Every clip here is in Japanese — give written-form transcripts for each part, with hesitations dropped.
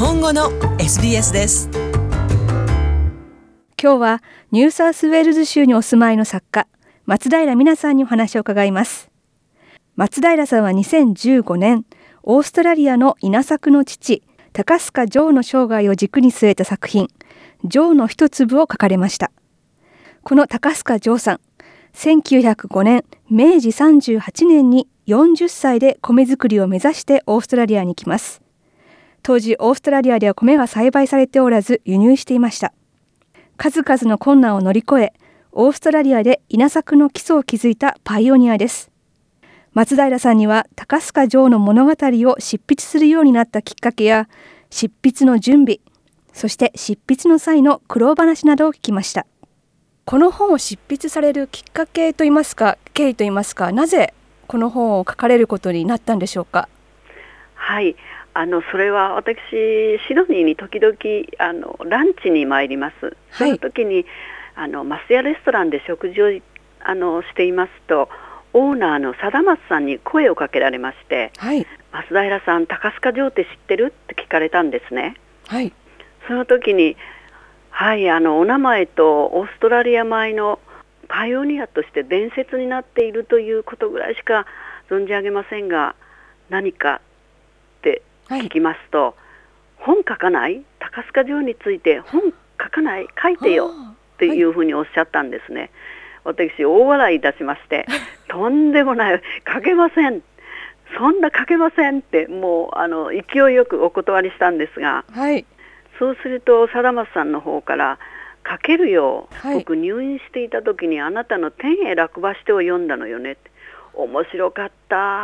本語の SBS です。 今日はニューサウスウェールズ州にお住まいの作家松平美奈さんにお話を伺います。松平さんは2015年オーストラリアの稲作の父高須賀ジョーの生涯を軸に据えた作品ジョーの一粒を書かれました。この高須賀ジョーさん、1905年明治38年に40歳で米作りを目指してオーストラリアに来ます。当時オーストラリアでは米が栽培されておらず輸入していました。数々の困難を乗り越えオーストラリアで稲作の基礎を築いたパイオニアです。松平さんには高須賀ジョーの物語を執筆するようになったきっかけや執筆の準備、そして執筆の際の苦労話などを聞きました。この本を執筆されるきっかけといいますか経緯といいますか、なぜこの本を書かれることになったんでしょうか。 はい、それは私シドニーに時々ランチに参ります。その時にマスヤレストランで食事をしていますと、オーナーの貞松さんに声をかけられまして、 はい、 松平さん高須賀ジョーって知ってるって聞かれたんですね。 はい、 その時にはい、お名前とオーストラリア米のパイオニアとして伝説になっているということぐらいしか存じ上げませんが、何かって聞きますと、本書かない？高須賀ジョーについて本書かない？書いてよっていうふうにおっしゃったんですね。私大笑いいたしましてとんでもない、書けません、そんな書けませんってもう勢いよくお断りしたんですが、 はい、 そうすると貞松さんの方から書けるよ、 はい、 僕入院していた時にあなたの天へ落馬してを読んだのよねって、面白かった、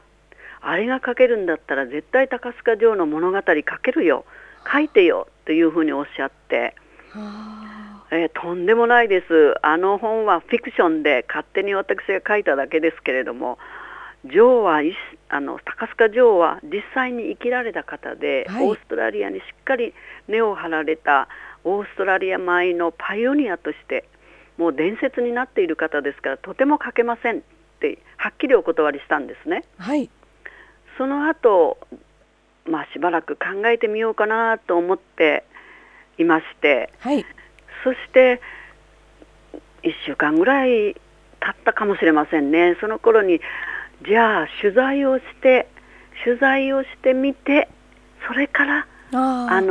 あれが書けるんだったら絶対高須賀ジョーの物語書けるよ、書いてよというふうにおっしゃって、とんでもないです。本はフィクションで勝手に私が書いただけですけれども、ジョーは高須賀ジョーは実際に生きられた方で、 はい、 オーストラリアにしっかり根を張られたオーストラリア米のパイオニアとしてもう伝説になっている方ですから、とても書けませんってはっきりお断りしたんですね。 はい、 その後、しばらく考えてみようかなと思っていまして、 はい、 そして1週間ぐらい経ったかもしれませんね。その頃にじゃあ取材をしてみて、それからはい、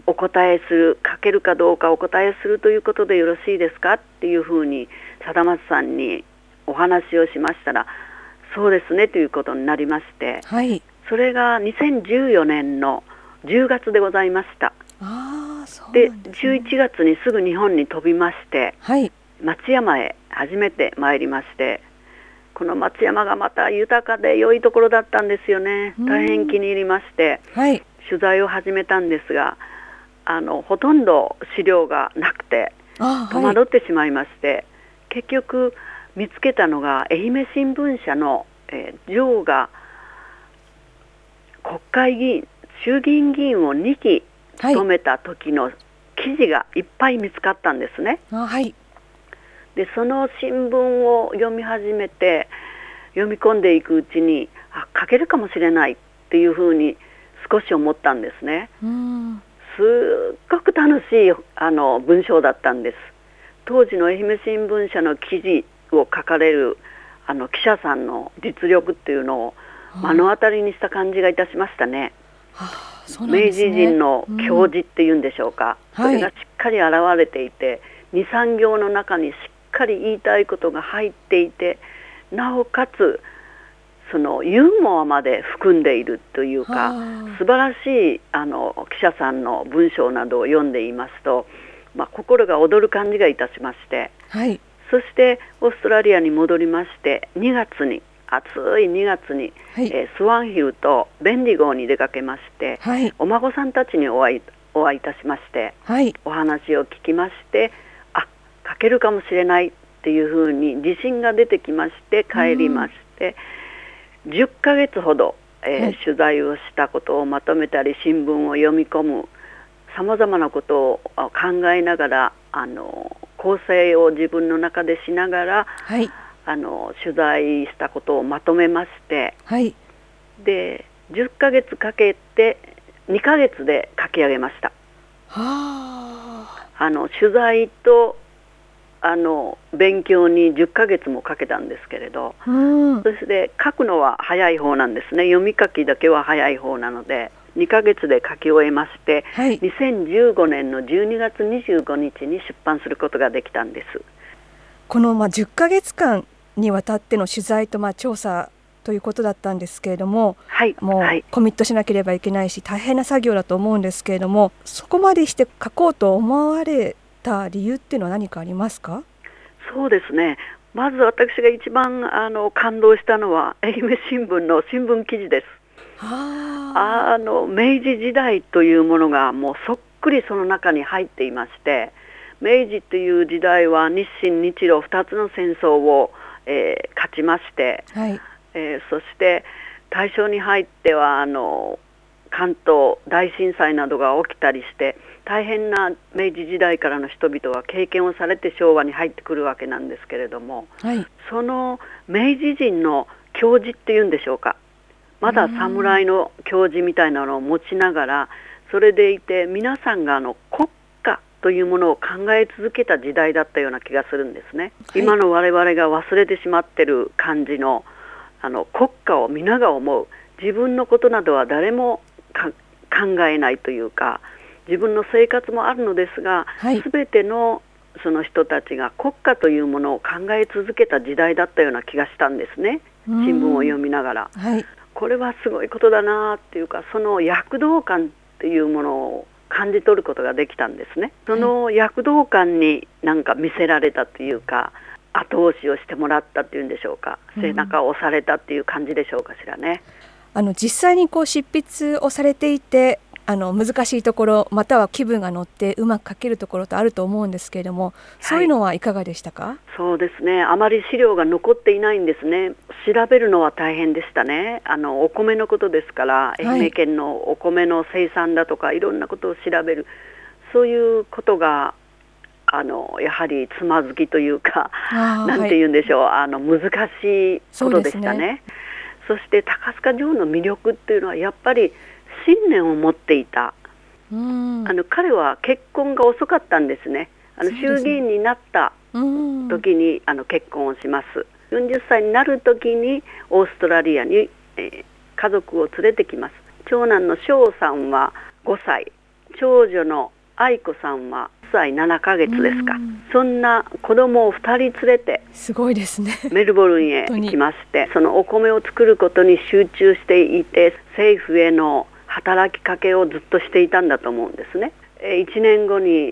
お答えする、書けるかどうかお答えするということでよろしいですかっていうふうに貞松さんにお話をしましたら、そうですねということになりまして、 はい、 それが2014年の10月でございました。 そうでなんですね。 11月にすぐ日本に飛びまして、 はい、 松山へ初めて参りまして、この松山がまた豊かで良いところだったんですよね。大変気に入りまして、 はい、 取材を始めたんですが、ほとんど資料がなくて戸惑ってしまいまして、結局見つけたのが愛媛新聞社の、ジョーが国会議員、衆議院議員を2期務めた時の記事がいっぱい見つかったんですね。 はい、 でその新聞を読み始めて読み込んでいくうちに書けるかもしれないっていうふうに少し思ったんですね。すっごく楽しい文章だったんです。当時の愛媛新聞社の記事を書かれる記者さんの実力っていうのを目の当たりにした感じがいたしましたね。明治人の教示っていうんでしょうか、それがしっかり現れていて、2、3行の中にしっかり言いたいことが入っていて、なおかつそのユーモアまで含んでいるというか、素晴らしい記者さんの文章などを読んでいますと、心が躍る感じがいたしまして、 はい、 そしてオーストラリアに戻りまして、暑い2月に、 はい、 スワンヒルとベンディゴーに出かけまして、 はい、 お孫さんたちにお会いいたしまして、 はい、 お話を聞きまして、書けるかもしれないっていうふうに自信が出てきまして帰りまして、10ヶ月ほど、取材をしたことをまとめたり新聞を読み込む、さまざまなことを考えながら構成を自分の中でしながら、 はい、 取材したことをまとめまして、 はい、 で10ヶ月かけて2ヶ月で書きき上げました。 は取材と勉強に10ヶ月もかけたんですけれど、そして書くのは早い方なんですね。読み書きだけは早い方なので2ヶ月で書き終えまして、2015年の12月25日に出版することができたんです。 この10ヶ月間にわたっての取材と調査ということだったんですけれども、もうコミットしなければいけないし大変な作業だと思うんですけれども、そこまでして書こうと思われた理由っていうのは何かありますか？ そうですね、まず私が一番感動したのは愛媛新聞の新聞記事です。明治時代というものがもうそっくりその中に入っていまして、明治という時代は日清日露2つの戦争を、勝ちまして、そして大正に入っては関東大震災などが起きたりして大変な明治時代からの人々は経験をされて昭和に入ってくるわけなんですけれども、その明治人の矜持っていうんでしょうか、まだ侍の矜持みたいなのを持ちながら、それでいて皆さんが国家というものを考え続けた時代だったような気がするんですね。今の我々が忘れてしまってる感じの国家を皆が思う、自分のことなどは誰も考えないというか、自分の生活もあるのですが、全てのその人たちが国家というものを考え続けた時代だったような気がしたんですね。新聞を読みながら、これはすごいことだなっていうか、その躍動感っていうものを感じ取ることができたんですね。その躍動感になんか見せられたというか、後押しをしてもらったっていうんでしょうか、背中を押されたっていう感じでしょうかしらね。 実際に執筆をされていて難しいところまたは気分が乗ってうまく書けるところとあると思うんですけれども、そういうのはいかがでしたか？ そうですね、あまり資料が残っていないんですね。調べるのは大変でしたね。お米のことですから、愛媛県のお米の生産だとかいろんなことを調べる、そういうことがやはりつまずきというか、なんて言うんでしょう、難しいことでしたね。そして高須賀城の魅力っていうのはやっぱり信念を持っていた。彼は結婚が遅かったんですね。衆議院になった時に結婚をします。40歳になる時にオーストラリアに、家族を連れてきます。長男の翔さんは5歳、長女の愛子さんは1歳7ヶ月ですか。そんな子供を2人連れてすごいですね。 メルボルンへ来まして、そのお米を作ることに集中していて、政府への働きかけをずっとしていたんだと思うんですね。1年後に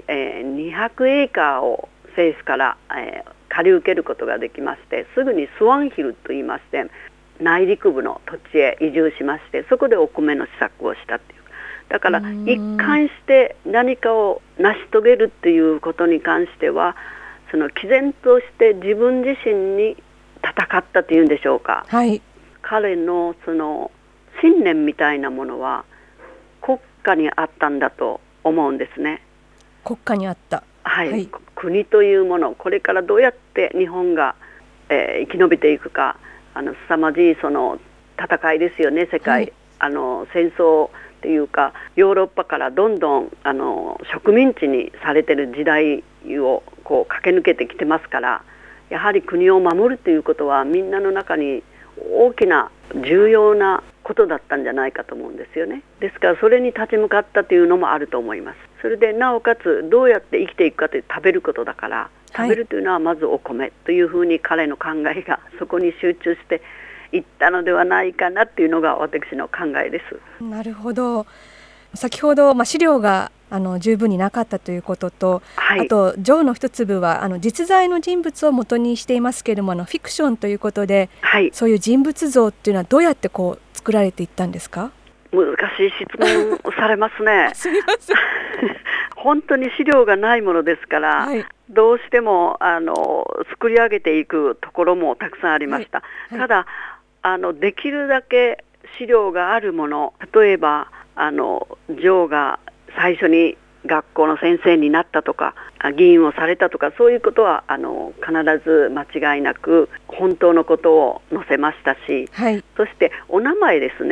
200エーカーを政府から借り受けることができまして、すぐにスワンヒルといいまして内陸部の土地へ移住しまして、そこでお米の施策をしたっていう。だから一貫して何かを成し遂げるっていうことに関しては、その毅然として自分自身に戦ったというんでしょうか、彼のその信念みたいなものは国家にあったんだと思うんですね。 国家にあった、 国というもの、これからどうやって日本が、生き延びていくか、凄まじいその戦いですよね。世界、戦争っていうか、ヨーロッパからどんどん植民地にされている時代を駆け抜けてきてますから、やはり国を守るということはみんなの中に大きな重要なことだったんじゃないかと思うんですよね。ですからそれに立ち向かったというのもあると思います。それでなおかつどうやって生きていくかという食べることだから、食べるというのはまずお米というふうに彼の考えがそこに集中していったのではないかなっていうのが私の考えです。 なるほど。先ほど、資料が十分になかったということと、あと城の一粒は実在の人物を元にしていますけれども、フィクションということで、そういう人物像っていうのはどうやって作られていったんですか？ 難しい質問をされますね。 すみません。 本当に資料がないものですから、どうしても作り上げていくところもたくさんありました。ただできるだけ資料があるもの、例えばジョーが最初に学校の先生になったとか議員をされたとか、そういうことは必ず間違いなく本当のことを載せましたし、そしてお名前ですね。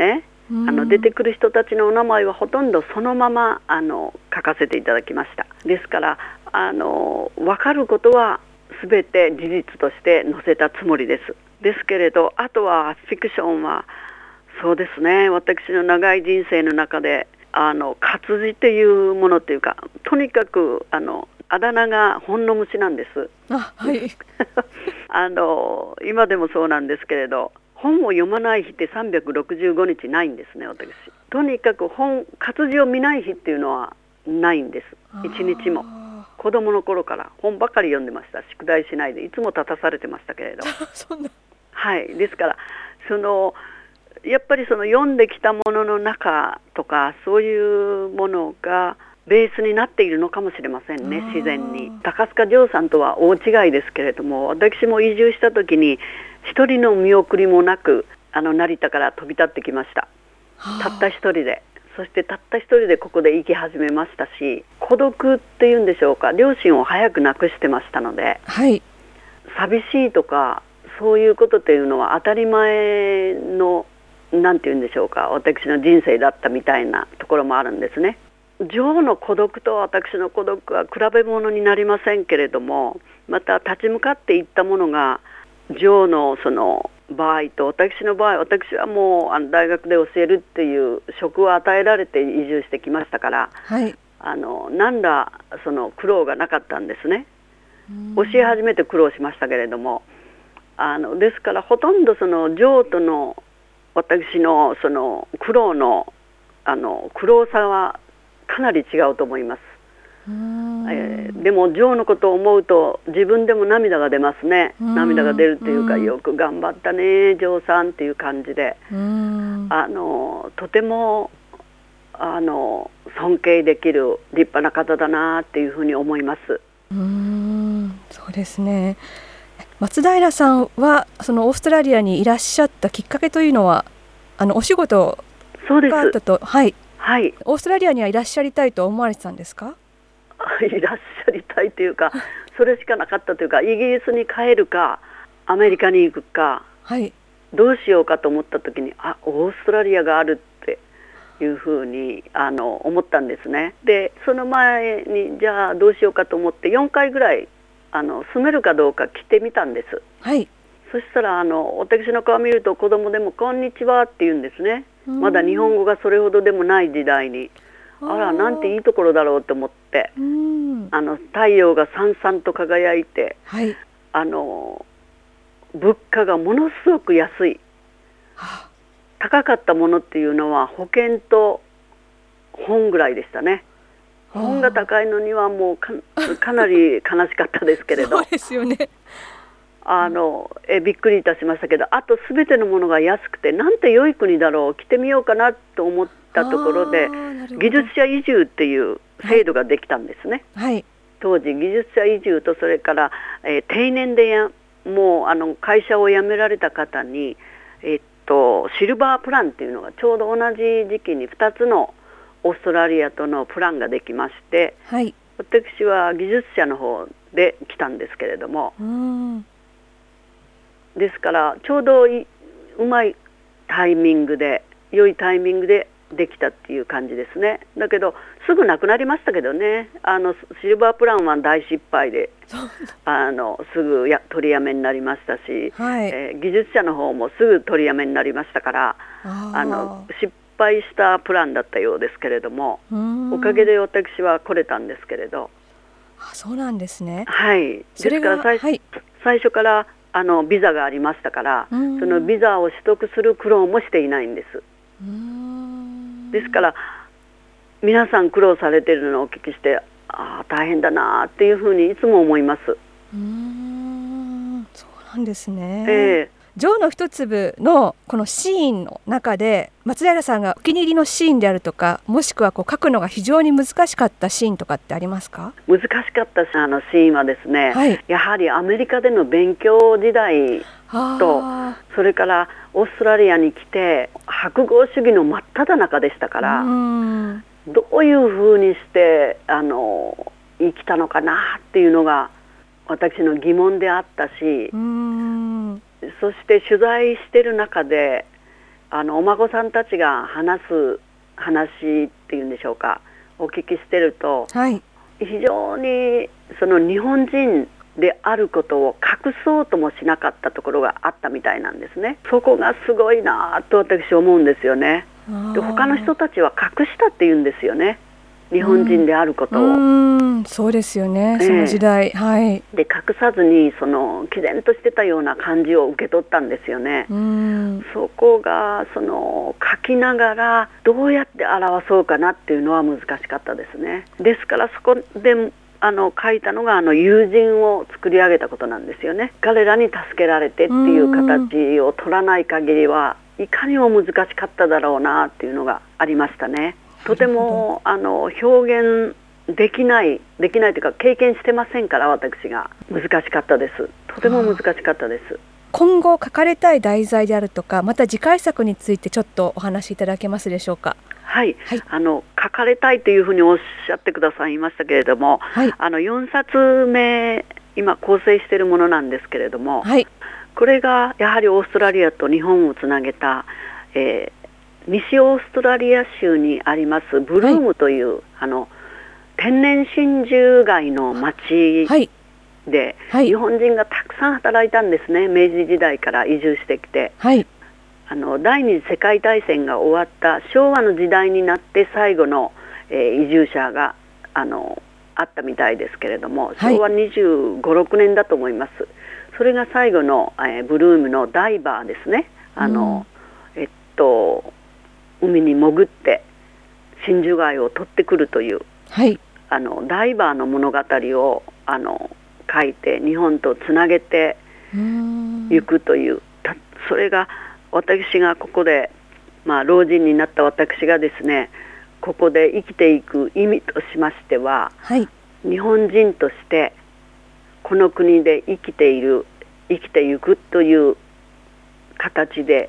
出てくる人たちのお名前はほとんどそのまま書かせていただきました。ですから分かることは全て事実として載せたつもりです。ですけれど、あとはフィクションはそうですね、私の長い人生の中で活字っていうものっていうか、とにかくあだ名が本の虫なんです。 はい、 今でもそうなんですけれど、本を読まない日って365日ないんですね、私。とにかく活字を見ない日っていうのはないんです。一日も。子供の頃から本ばかり読んでました。宿題しないでいつも立たされてましたけれどそんな、 はい、ですからやっぱり読んできたものの中とかそういうものがベースになっているのかもしれませんね。自然に高須賀ジョーさんとは大違いですけれども、私も移住した時に一人の見送りもなく成田から飛び立ってきました。たった一人で、そしてたった一人でここで生き始めましたし、孤独っていうんでしょうか、両親を早く亡くしてましたので、 はい、 寂しいとかそういうことっていうのは当たり前のなんていうんでしょうか、私の人生だったみたいなところもあるんですね。ジョーの孤独と私の孤独は比べ物になりませんけれども、また立ち向かっていったものがジョーのその場合と私の場合、私はもう大学で教えるっていう職を与えられて移住してきましたから、 はい、 なんらその苦労がなかったんですね。教え始めて苦労しましたけれども、ですからほとんどそのジョーとの私のその苦労の苦労さはかなり違うと思います。でもジョーのことを思うと自分でも涙が出ますね。涙が出るというか、よく頑張ったねジョーさんっていう感じで、とても尊敬できる立派な方だなっていうふうに思います。 そうですね。松平さんはそのオーストラリアにいらっしゃったきっかけというのはお仕事があったと。はい、はい、オーストラリアにはいらっしゃりたいと思われてたんですか？ いらっしゃりたいというか、それしかなかったというか、イギリスに帰るかアメリカに行くか、 はい、 どうしようかと思った時にオーストラリアがあるっていうふうに思ったんですね。でその前にじゃあどうしようかと思って4回ぐらい住めるかどうか来てみたんです。 はい、 そしたら私の顔を見ると子供でもこんにちはって言うんですね。まだ日本語がそれほどでもない時代に、なんていいところだろうと思って、太陽がさんさんと輝いて、 はい、 物価がものすごく安い、高かったものっていうのは保険と本ぐらいでしたね。本が高いのにはもう かなり悲しかったですけれどそうですよね。 びっくりいたしましたけど、あと全てのものが安くてなんて良い国だろう、来てみようかなと思ったところで技術者移住っていう制度ができたんですね。はい、当時技術者移住とそれから、定年でもう会社を辞められた方に、シルバープランっていうのがちょうど同じ時期に2つのオーストラリアとのプランができまして、はい、私は技術者の方で来たんですけれども、ですからちょうどうまいタイミングで、良いタイミングでできたっていう感じですね。だけどすぐなくなりましたけどね。シルバープランは大失敗ですぐ取りやめになりましたし、はい、技術者の方もすぐ取りやめになりましたから、失敗したプランだったようですけれども、おかげで私は来れたんですけれど。 そうなんですね。 はい、ですから最初からビザがありましたから、そのビザを取得する苦労もしていないんです。ですから皆さん苦労されているのをお聞きして、大変だなっていうふうにいつも思います。そうなんですね。ジョーの一粒のこのシーンの中で松平さんがお気に入りのシーンであるとか、もしくは書くのが非常に難しかったシーンとかってありますか？ 難しかったシーンはですね、はい、やはりアメリカでの勉強時代と、それからオーストラリアに来て白豪主義の真っ只中でしたから、どういうふうにして生きたのかなっていうのが私の疑問であったし、そして取材してる中でお孫さんたちが話す話っていうんでしょうか、お聞きしてると、 はい、 非常にその日本人であることを隠そうともしなかったところがあったみたいなんですね。そこがすごいなと私思うんですよね。で他の人たちは隠したって言うんですよね、日本人であることを。 そうですよね、その時代、はい、 で隠さずにその毅然としてたような感じを受け取ったんですよね。そこがその書きながらどうやって表そうかなっていうのは難しかったですね。ですからそこで書いたのが友人を作り上げたことなんですよね。彼らに助けられてっていう形を取らない限りはいかにも難しかっただろうなっていうのがありましたね。とても表現できないというか経験してませんから、私が難しかったです。とても難しかったです。 今後書かれたい題材であるとか、また次回作についてちょっとお話しいただけますでしょうか。 はい、はい、書かれたいというふうにおっしゃってくださいましたけれども、はい、4冊目今構成しているものなんですけれども、はい、これがやはりオーストラリアと日本をつなげた、西オーストラリア州にありますブルームという、はい、天然真珠貝の町で、はい、日本人がたくさん働いたんですね。明治時代から移住してきて、はい、第二次世界大戦が終わった昭和の時代になって最後の、移住者があったみたいですけれども、昭和25、6年だと思います。それが最後の、ブルームのダイバーですね。海に潜って真珠貝を取ってくるという、はい、ダイバーの物語を書いて日本とつなげていくという、それが私がここで、老人になった私がですね、ここで生きていく意味としましては、はい、日本人としてこの国で生きていくという形で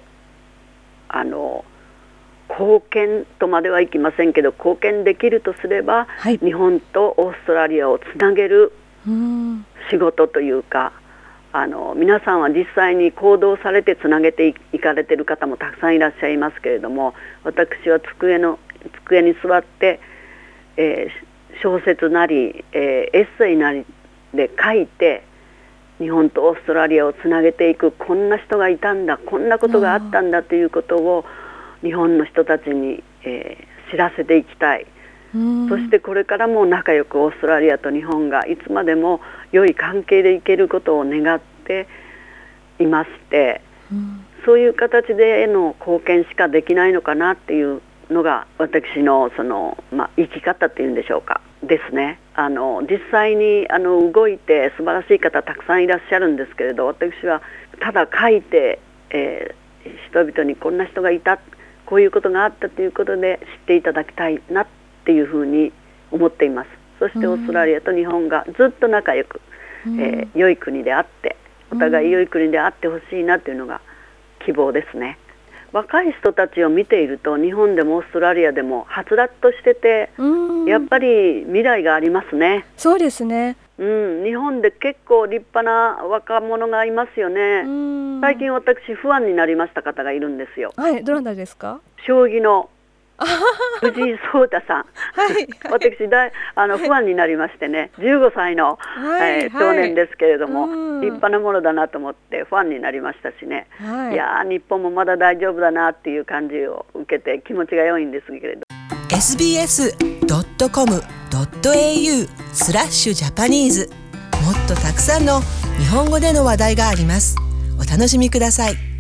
貢献とまではいきませんけど、貢献できるとすれば、はい、日本とオーストラリアをつなげる仕事というか、皆さんは実際に行動されてつなげていかれている方もたくさんいらっしゃいますけれども、私は机に座って、小説なり、エッセイなりで書いて日本とオーストラリアをつなげていく、こんな人がいたんだ、こんなことがあったんだということを日本の人たちに、知らせていきたい。そしてこれからも仲良くオーストラリアと日本がいつまでも良い関係でいけることを願っていまして、そういう形での貢献しかできないのかなっていうのが私の生き方っていうんでしょうかですね。実際に動いて素晴らしい方たくさんいらっしゃるんですけれど、私はただ書いて、人々にこんな人がいた、こういうことがあったということで知っていただきたいなっていうふうに思っています。そしてオーストラリアと日本がずっと仲良く、良い国であって、お互い良い国であってほしいなというのが希望ですね。若い人たちを見ていると、日本でもオーストラリアでもはつらっとしてて、やっぱり未来がありますね。 そうですね。 日本で結構立派な若者がいますよね。最近私不安になりました方がいるんですよ。 はい、どなたですか？ 将棋の藤井聡太さん、はい、私不安になりましてね、15歳の、少年ですけれども、立派なものだなと思ってファンになりましたしね、いや日本もまだ大丈夫だなっていう感じを受けて気持ちが良いんですけれど。 sbs.com.au/Japanese もっとたくさんの日本語での話題があります。お楽しみください。